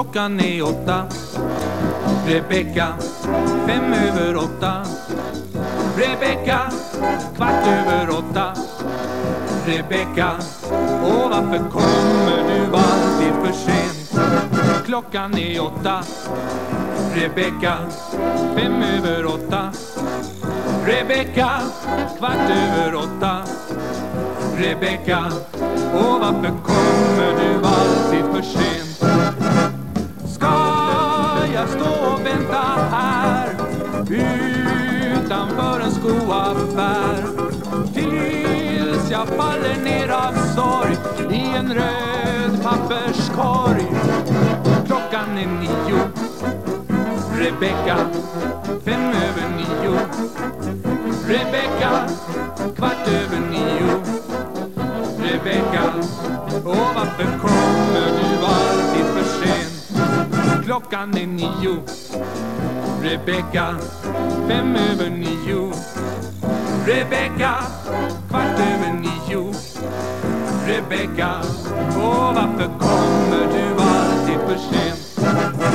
Klockan är 8. Rebecka, 8:05. Rebecka, 8:15. Rebecka, åh varför kommer du alltid för sent? Klockan är 8. Rebecka, 8:05. Rebecka, 8:15. Rebecka, åh varför kommer du alltid för sent? Ska jag stå och vänta här utanför en skoaffär tills jag faller ner av sorg i en röd papperskorg? Klockan är 9. Rebecka, 9:05. Rebecka, 9:15. Rebecka, åh varför kommer du alltid för sent? Klockan är 9. Rebecka, 9:05. Rebecka, 9:15. Rebecka, åh varför kommer du alltid för sent?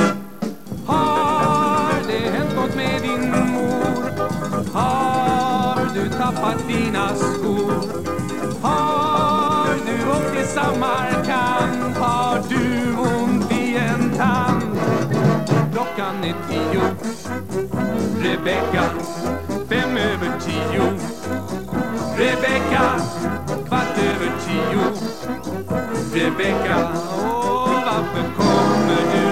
Har det hänt något med din mor? Har du tappat dina skor? Har du åkt till Samarkand? Har du ont i en tand? Klockan är 10. Rebecka, 9:05. Rebecka, 9:15. Rebecka, åh varför kommer du